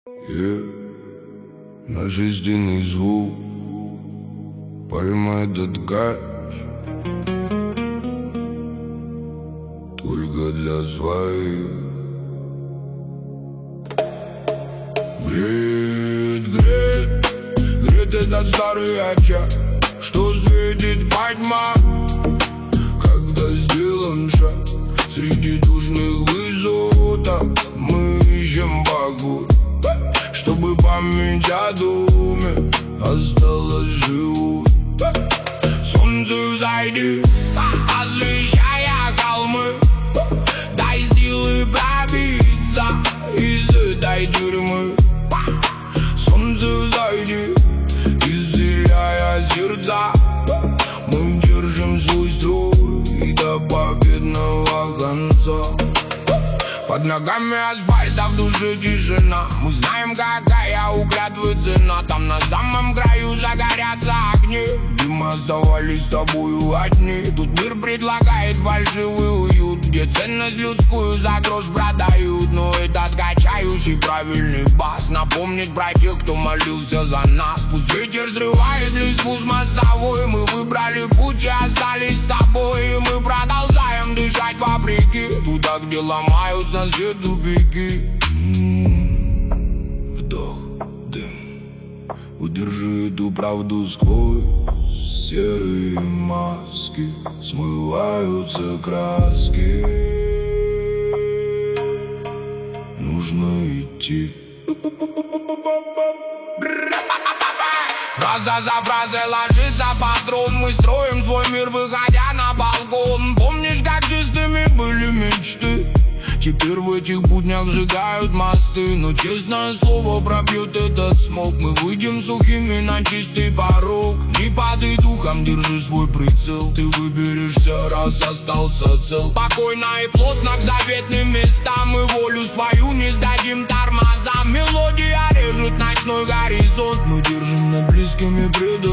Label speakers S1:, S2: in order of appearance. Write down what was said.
S1: Наш истинный звук поймай этот гач только для своих. Греет этот старый очаг, что светит по тьмам, когда сделан шаг среди душных высоток. Мы ищем покой, чтобы память о доме осталась живой. Солнце взойди, освещая холмы, дай силы пробиться из этой тюрьмы. Солнце взойди, исцеляя сердца, мы держим свой строй до победного конца. Под ногами асфальт, а в душе тишина. Мы знаем, какая у клятвы цена. Там на самом краю загорятся огни, где мы оставались с тобою одни. Тут мир предлагает фальшивый уют, где ценность людскую за грош продают. Но этот качающий правильный бас напомнит про тех, кто молился за нас. Пусть ветер взрывает листву с мостовой, мы выбрали путь и остались с тобой. И мы продолжаем дышать вопреки туда, где ломаются все тупики. Вдох, дым, удержи эту правду сквозь серые маски, смываются краски. Нужно идти. Фраза за фразой ложится патрон. Мы строим свой мир, выходя на балкон. Помнишь, как чистыми были мечты? Теперь в этих буднях сжигают мосты. Но честное слово пробьет этот смог. Мы выйдем сухими на чистый порог. Не падай духом, держи свой прицел. Ты выберешься, раз остался цел. Спокойно и плотно к заветным местам. Мы волю свою не сдадим тормозам. Мелодия режет ночной горизонт. Мы держим над близкими предателями